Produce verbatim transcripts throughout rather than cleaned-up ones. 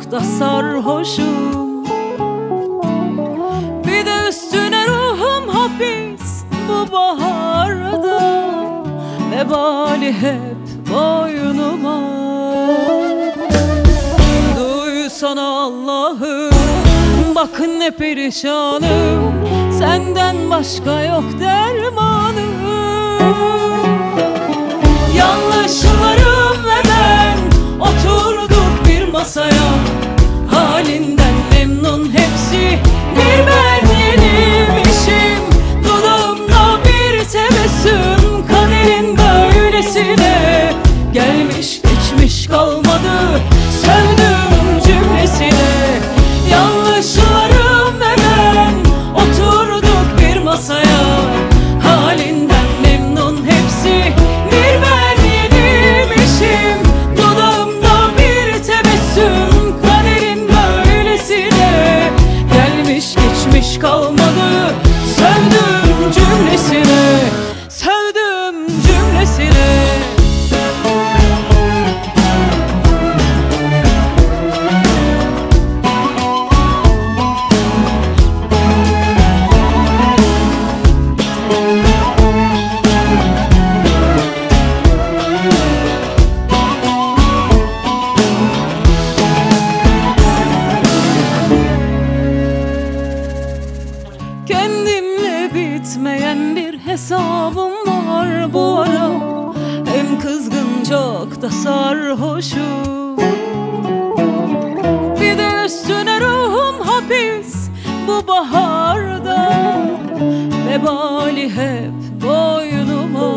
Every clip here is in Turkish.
da sarhoşum. Bir de üstüne ruhum hapis bu baharda, vebali hep boynuma. Duysana Allah'ım, bakın ne perişanım, senden başka yok dermanım. Yanlışlarım ve ben oturduk bir masaya, halinden memnun hepsi, bir ben yenilmişim. Dudağımda bir tebessüm, kaderin böylesine, gelmiş geçmiş kalmadı sövdüğüm cümlesine. Yanlışlarım ve ben oturduk bir masaya, halinden memnun hepsi, bir ben yenilmişim. Dudağımda bir tebessüm, kaderin böylesine, gelmiş geçmiş kalmadı sövdüğüm cümlesine, sövdüğüm cümlesine. Kendimle bitmeyen bir hesabım var bu ara, hem kızgın çok da sarhoşum. Bir de üstüne ruhum hapis bu baharda, vebali hep boynuma.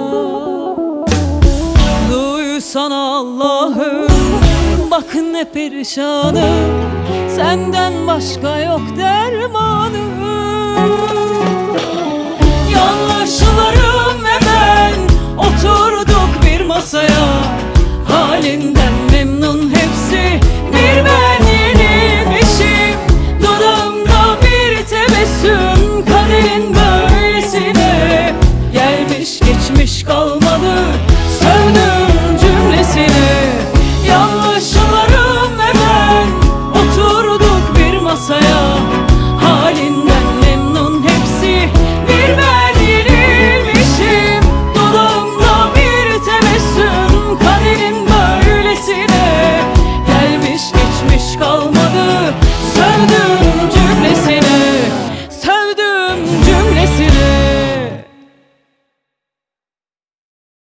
Duysana Allah'ım, bakın ne perişanım, senden başka yok dermanım. Yanlışlarım ve ben oturduk bir masaya, halinden memnun hepsi, bir ben yenilmişim. Dudağımda bir tebessüm, kaderin böylesine, gelmiş geçmiş kalmadı sövdüğüm cümlesine.